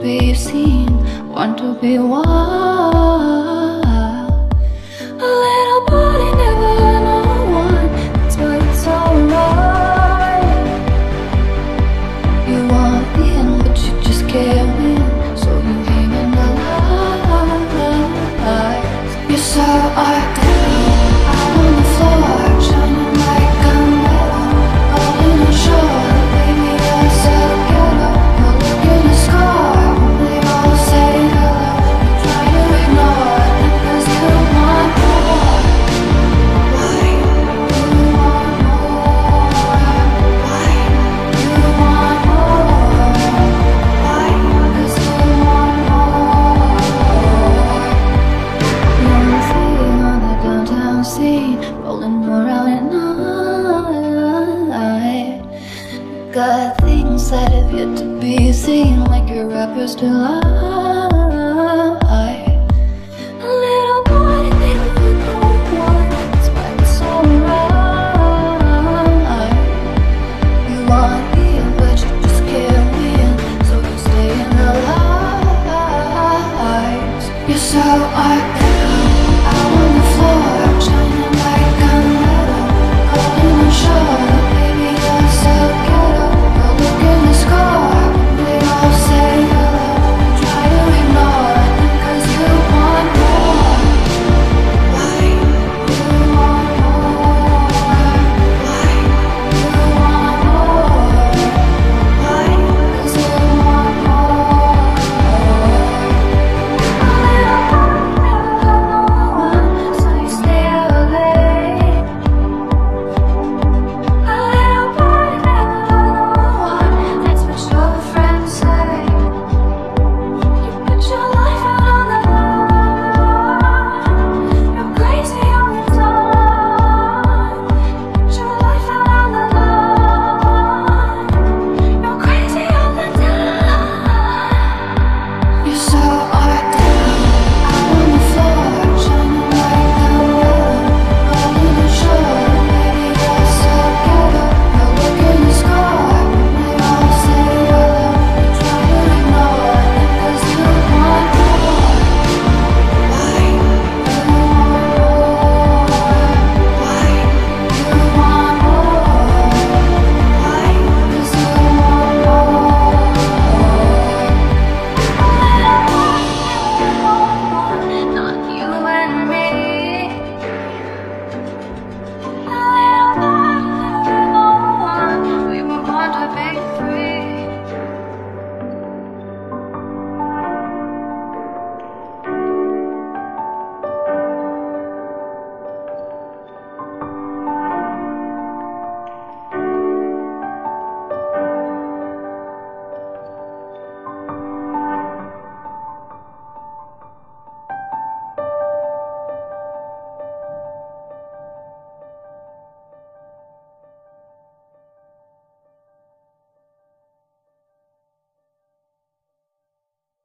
be seen, want to be wild. A little body never know one, that's why it's alright. You want in, but you just can't win, so you hang in the lights. You're so artificial, out on the floor, shining like a mirror, golden and short. Baby, you're so ghetto, you're looking a scar. They all say hello, you try to ignore it, because you want more. Why? You want more. Why? You want more. Why? Because you want more. Young thing on the downtown scene, rolling more out at night. Got things that have yet to be seen, like your rapper's delight. A little body they look no one, that's why it's alright. You want in, but you just can't win, so you stay in the lights. You're so